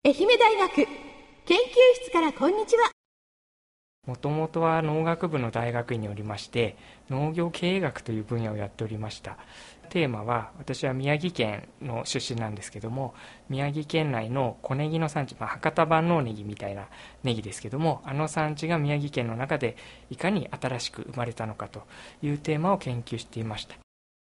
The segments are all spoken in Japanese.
愛媛大学研究室からこんにちは。 もともとは農学部の大学院におりまして農業経営学という分野をやっておりました。テーマは、私は宮城県の出身なんですけども、宮城県内の小ネギの産地、博多万能ネギみたいなネギですけども、あの産地が宮城県の中でいかに新しく生まれたのかというテーマを研究していました。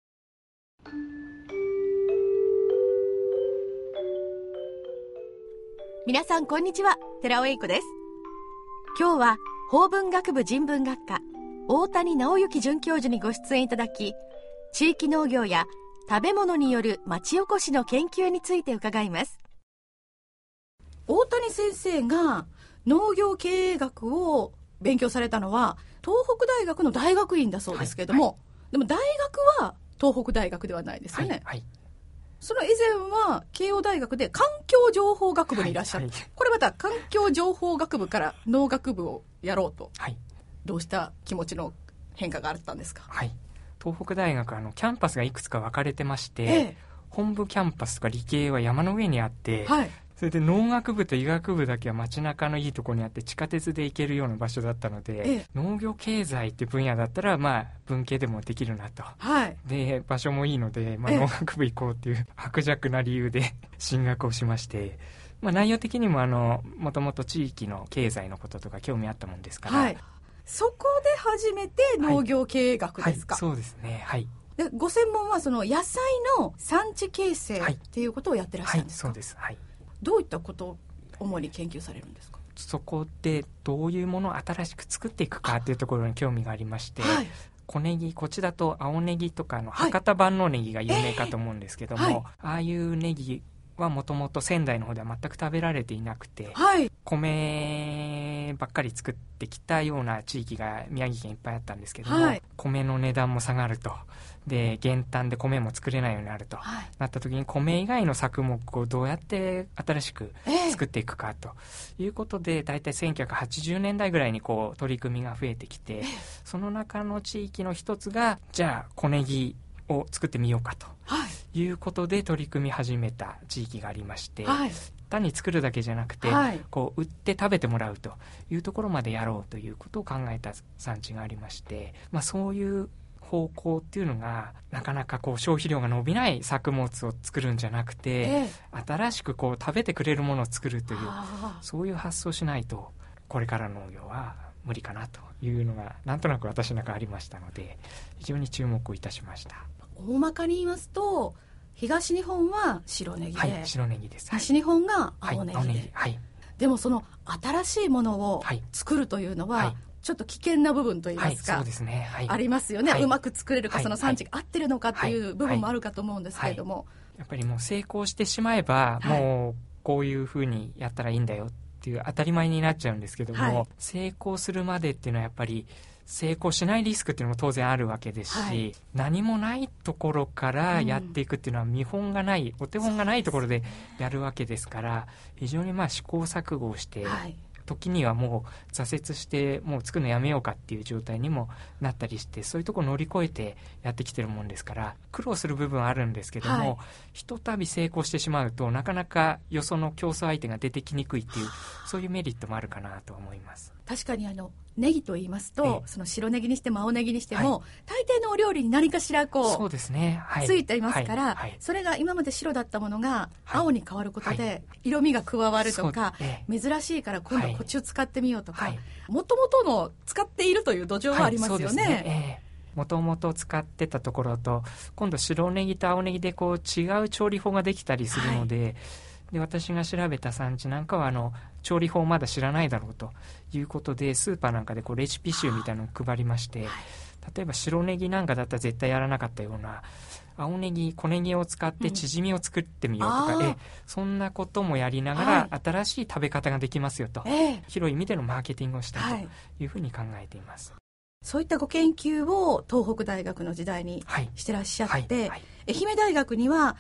皆さんこんにちは、寺尾英子です。今日は法文学部人文学科大谷直之准教授にご出演いただき、地域農業や食べ物による町おこしの研究について伺います。大谷先生が農業経営学を勉強されたのは東北大学の大学院だそうですけれども、でも大学は東北大学ではないですよね。その以前は慶応大学で環境情報学部にいらっしゃる、これまた環境情報学部から農学部をやろうと、どうした気持ちの変化があったんですか？ 東北大学はキャンパスがいくつか分かれてまして、本部キャンパスとか理系は山の上にあって、それで農学部と医学部だけは街中のいいところにあって地下鉄で行けるような場所だったので、農業経済っていう分野だったら文系でもできるなと、で場所もいいので、農学部行こうっていう薄弱な理由で進学をしまして、内容的にももともと地域の経済のこととか興味あったもんですから、 そこで初めて農業経営学ですか？ そうですね。 でご専門はその野菜の産地形成っていうことをやってらっしゃるんですか？ そうです。 どういったことを主に研究されるんですか？ そこでどういうものを新しく作っていくかっていうところに興味がありまして、小ネギ、こっちだと青ネギとか博多万能ネギが有名かと思うんですけども、ああいうネギはもともと仙台の方では全く食べられていなくて、米ばっかり作ってきたような地域が宮城県いっぱいあったんですけども、米の値段も下がると、で減反で米も作れないようになると、なった時に米以外の作物をどうやって新しく作っていくかということで、だいたい1980年代ぐらいに取り組みが増えてきて、その中の地域の一つが、じゃあ小ネギを作ってみようかということで取り組み始めた地域がありまして、単に作るだけじゃなくて、売って食べてもらうというところまでやろうということを考えた産地がありまして、そういう方向っていうのがなかなか消費量が伸びない作物を作るんじゃなくて、新しく食べてくれるものを作るという、そういう発想しないとこれからの農業は無理かなというのがなんとなく私の中ありましたので、非常に注目をいたしました。 大まかに言いますと、東日本は白ネギで、 白ネギです。 西日本が青ネギで、でもその新しいものを作るというのは、ちょっと危険な部分といいますか、ありますよね。うまく作れるか、その産地が合ってるのかっていう部分もあるかと思うんですけれども、 やっぱりもう成功してしまえば、もうこういうふうにやったらいいんだよっていう当たり前になっちゃうんですけども、成功するまでっていうのはやっぱり成功しないリスクっていうのも当然あるわけですし、何もないところからやっていくっていうのは見本がない、お手本がないところでやるわけですから、非常に試行錯誤をして、時にはもう挫折してもう作るのやめようかっていう状態にもなったりして、そういうところを乗り越えてやってきてるもんですから、苦労する部分はあるんですけども、ひとたび成功してしまうとなかなかよその競争相手が出てきにくいっていう、そういうメリットもあるかなと思います。 確かにネギと言いますと、その白ネギにしても青ネギにしても、大抵のお料理に何かしらそうですね、 ついていますから、それが今まで白だったものが青に変わることで色味が加わるとか、珍しいから今度こっちを使ってみようとか、もともとの使っているという土壌はありますよね。 もともと使ってたところと、今度白ネギと青ネギで違う調理法ができたりするので、で私が調べた産地なんかは調理法をまだ知らないだろうということで、スーパーなんかでレシピ集みたいなのを配りまして、例えば白ネギなんかだったら絶対やらなかったような青ネギ、小ネギを使ってチヂミを作ってみようとか、そんなこともやりながら、新しい食べ方ができますよと、広い意味でのマーケティングをしたいというふうに考えています。 そういったご研究を東北大学の時代にしてらっしゃって、愛媛大学には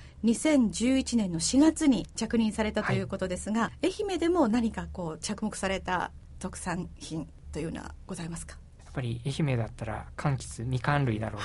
2011年の4月に着任されたということですが、愛媛でも何か着目された特産品というのはございますか？ やっぱり愛媛だったら柑橘みかん類だろうと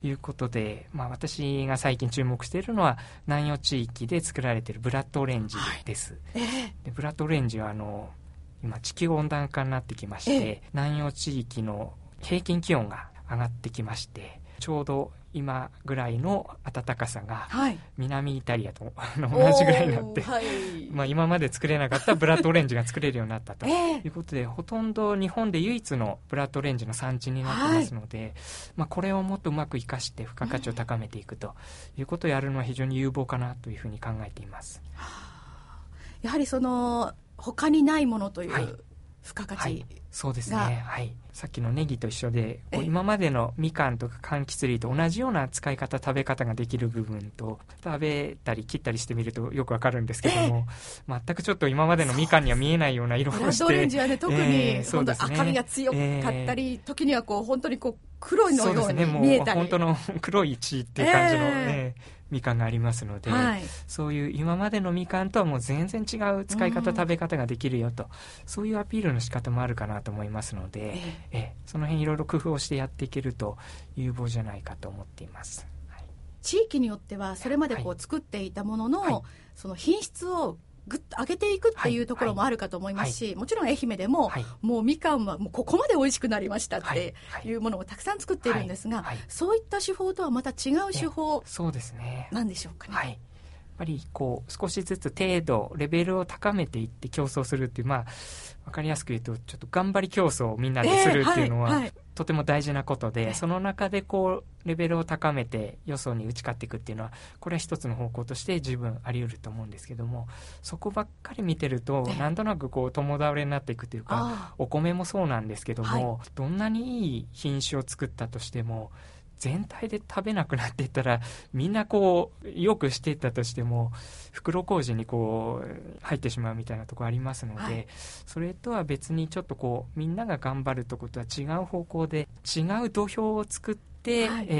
いうことで、私が最近注目しているのは南予地域で作られているブラッドオレンジです、でブラッドオレンジは今地球温暖化になってきまして、南予地域の平均気温が上がってきまして、ちょうど今ぐらいの暖かさが南イタリアと同じぐらいになって、今まで作れなかったブラッドオレンジが作れるようになったということで、ほとんど日本で唯一のブラッドオレンジの産地になってますので、これをもっとうまく生かして付加価値を高めていくということをやるのは非常に有望かなというふうに考えています。 やはり他にないものという、付加価値が、 そうですね、さっきのネギと一緒で今までのみかんとか柑橘類と同じような使い方、食べ方ができる部分と、食べたり切ったりしてみるとよくわかるんですけども、全くちょっと今までのみかんには見えないような色をして、 ブラッドオレンジはね、特に本当赤みが強かったり、時には本当に黒いのように見えたり、 もう本当の黒い血っていう感じの、みかんがありますので、そういう今までのみかんとはもう全然違う使い方、食べ方ができるよと、そういうアピールの仕方もあるかなと思いますので、その辺いろいろ工夫をしてやっていけると有望じゃないかと思っています。 地域によってはそれまで作っていたものの、その品質をぐっと上げていくっていうところもあるかと思いますし、もちろん愛媛でも、もうみかんはもうここまで美味しくなりましたっていうものをたくさん作っているんですが、そういった手法とはまた違う手法なんでしょうかね。 やっぱり少しずつ程度レベルを高めていって競争するっていう、分かりやすく言うとちょっと頑張り競争をみんなでするっていうのは、とても大事なことで、その中でレベルを高めてよそに打ち勝っていくっていうのは、これは一つの方向として十分あり得ると思うんですけども、そこばっかり見てるとなんとなく共倒れになっていくというか、お米もそうなんですけども、どんなにいい品種を作ったとしても全体で食べなくなっていったら、みんなよくしていったとしても袋小路に入ってしまうみたいなところありますので、それとは別にちょっとみんなが頑張るとことは違う方向で違う土俵を作って、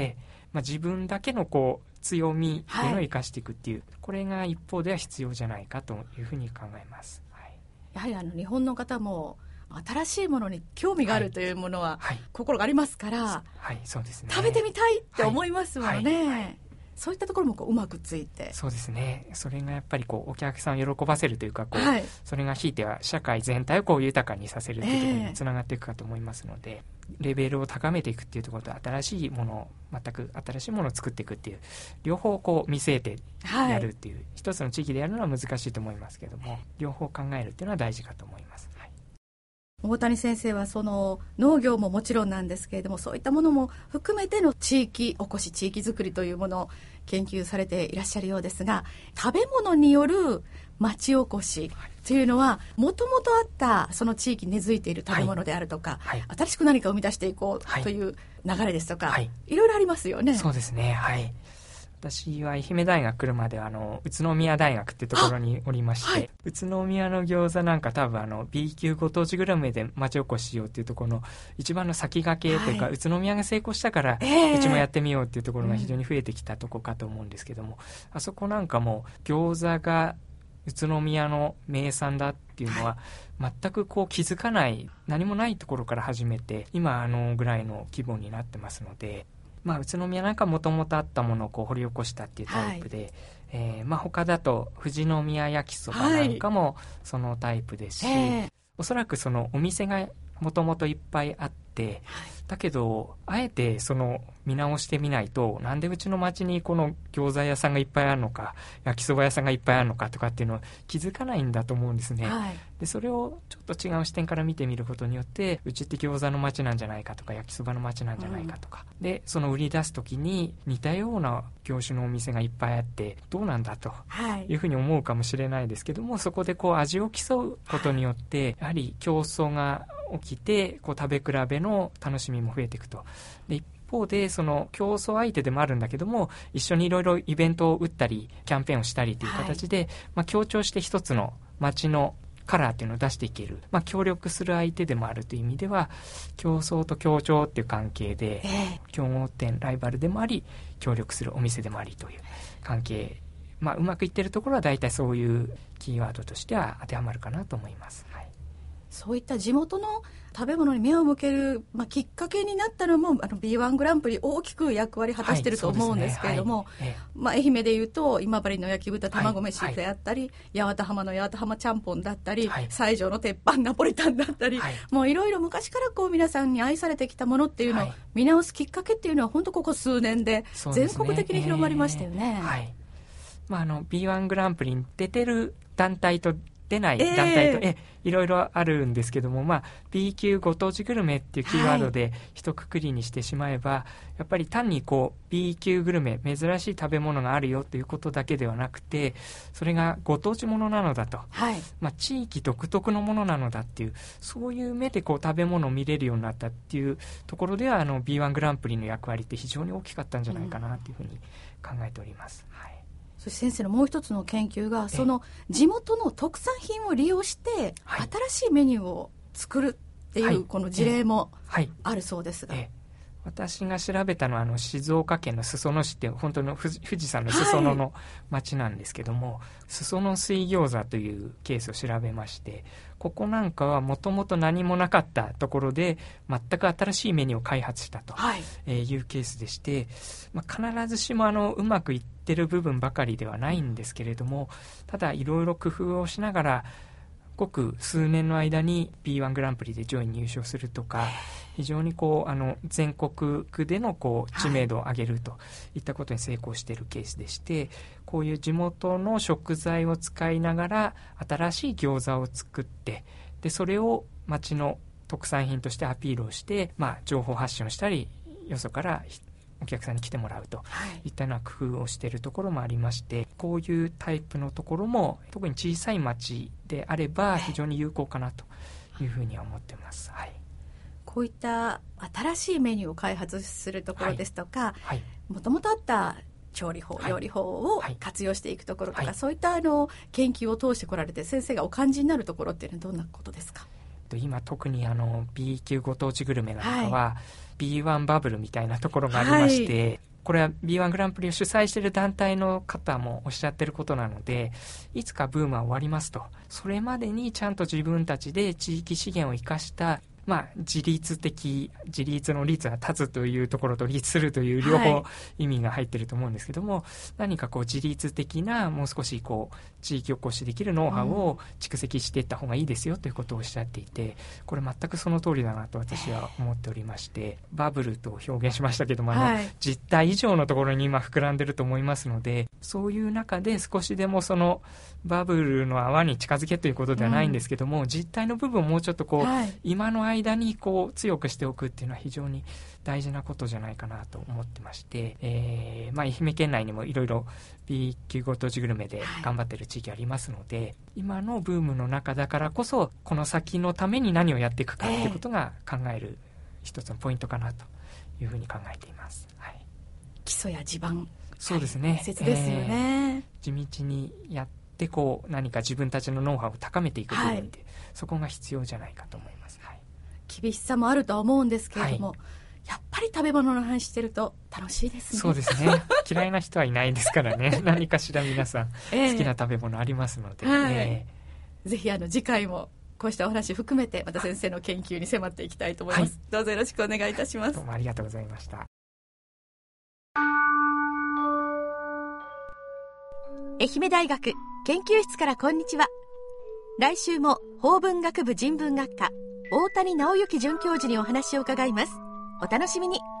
自分だけの強みっていうのを生かしていくっていう、これが一方では必要じゃないかというふうに考えます。 やはり日本の方も新しいものに興味があるというものは心がありますから、 そうですね、 食べてみたいって思いますもんね。そういったところもうまくついて、 そうですね、それがやっぱりお客さんを喜ばせるというかそれがひいては社会全体を豊かにさせるというところにつながっていくかと思いますので、レベルを高めていくっていうところと、新しいもの全く新しいものを作っていくっていう両方見据えてやるっていう、一つの地域でやるのは難しいと思いますけども、両方考えるっていうのは大事かと思います。 大谷先生は農業ももちろんなんですけれども、そういったものも含めての地域おこし、地域づくりというものを研究されていらっしゃるようですが、食べ物による町おこしというのはもともとあったその地域に根付いている食べ物であるとか、新しく何か生み出していこうという流れですとか、いろいろありますよね。 そうですね、私は愛媛大学来るまでは宇都宮大学っていうところにおりまして、宇都宮の餃子なんか多分B 級ご当地グルメで町おこししようっていうところの一番の先駆けというか、宇都宮が成功したから、うちもやってみようっていうところが非常に増えてきたところかと思うんですけども、あそこなんかも餃子が宇都宮の名産だっていうのは全く気づかない、何もないところから始めて、今ぐらいの規模になってますので、宇都宮なんかもともとあったものを掘り起こしたっていうタイプで、他だと富士宮焼きそばなんかもそのタイプですし、おそらくお店がもともといっぱいあって、だけどあえて見直してみないと、なんでうちの町にこの餃子屋さんがいっぱいあるのか、焼きそば屋さんがいっぱいあるのかとかっていうのを気づかないんだと思うんですね。でそれをちょっと違う視点から見てみることによって、うちって餃子の町なんじゃないかとか、焼きそばの町なんじゃないかとか、で売り出す時に似たような業種のお店がいっぱいあってどうなんだというふうに思うかもしれないですけども、そこで味を競うことによってやはり競争が起きて食べ比べの楽しみも増えていくと。で一方で競争相手でもあるんだけども、一緒にいろいろイベントを打ったりキャンペーンをしたりという形で、協調して一つの街のカラーっていうのを出していける、協力する相手でもあるという意味では、競争と協調っていう関係で、競合店ライバルでもあり協力するお店でもありという関係、うまくいってるところは大体そういうキーワードとしては当てはまるかなと思います。 そういった地元の食べ物に目を向ける、きっかけになったのもB1 グランプリ大きく役割果たしていると思うんですけれども、愛媛でいうと今治の焼き豚卵飯であったり、八幡浜の八幡浜ちゃんぽんだったり、西条の鉄板ナポリタンだったり、もういろいろ昔から皆さんに愛されてきたものっていうのを見直すきっかけっていうのは本当ここ数年で全国的に広まりましたよね。 B1 グランプリに出てる団体と出ない団体と、いろいろあるんですけども、B 級ご当地グルメっていうキーワードで一括りにしてしまえば、やっぱり単にB 級グルメ、珍しい食べ物があるよということだけではなくて、それがご当地ものなのだと、地域独特のものなのだっていう、そういう目で食べ物を見れるようになったっていうところではB1 グランプリの役割って非常に大きかったんじゃないかなというふうに考えております。 そして先生のもう一つの研究が、その地元の特産品を利用して新しいメニューを作るっていうこの事例もあるそうですが、 私が調べたのは静岡県の裾野市って本当の富士山の裾野の町なんですけども、裾野水餃子というケースを調べまして、ここなんかはもともと何もなかったところで全く新しいメニューを開発したというケースでして、必ずしもうまくいってる部分ばかりではないんですけれども、ただいろいろ工夫をしながらごく数年の間に B1 グランプリで上位入賞するとか、非常に全国区での知名度を上げるといったことに成功しているケースでして、こういう地元の食材を使いながら新しい餃子を作って、でそれを町の特産品としてアピールをして、情報発信をしたり、よそからお客さんに来てもらうといったような工夫をしているところもありまして、こういうタイプのところも特に小さい町であれば非常に有効かなというふうには思っています。 こういった新しいメニューを開発するところですとか、もともとあった調理法、料理法を活用していくところとか、そういった研究を通してこられて先生がお感じになるところっていうのはどんなことですか？ 今特にB 級ご当地グルメなんかは、B1 バブルみたいなところがありまして、これは B1 グランプリを主催している団体の方もおっしゃってることなので、いつかブームは終わりますと、それまでにちゃんと自分たちで地域資源を生かした自立の立が立つというところと立するという両方意味が入っていると思うんですけども、何か自立的なもう少し地域おこしできるノウハウを蓄積していった方がいいですよということをおっしゃっていて、これ全くその通りだなと私は思っておりまして、バブルと表現しましたけども、実態以上のところに今膨らんでると思いますので、そういう中で少しでもそのバブルの泡に近づけということではないんですけども、実態の部分をもうちょっと今の間に強くしておくっていうのは非常に大事なことじゃないかなと思ってまして、愛媛県内にもいろいろ B 級ご当地グルメで頑張ってる地域ありますので、今のブームの中だからこそこの先のために何をやっていくかっていうことが考える一つのポイントかなというふうに考えています。 基礎や地盤、 そうですね、 大切ですよね。 地道にやって何か自分たちのノウハウを高めていく部分って、そこが必要じゃないかと思います。 厳しさもあるとは思うんですけれども、やっぱり食べ物の話してると楽しいですね。 そうですね。嫌いな人はいないですからね。何かしら皆さん好きな食べ物ありますので、 ぜひ次回もこうしたお話含めてまた先生の研究に迫っていきたいと思います。どうぞよろしくお願いいたします。 どうもありがとうございました。 愛媛大学研究室からこんにちは。来週も法文学部人文学科大谷直之准教授にお話を伺います。お楽しみに。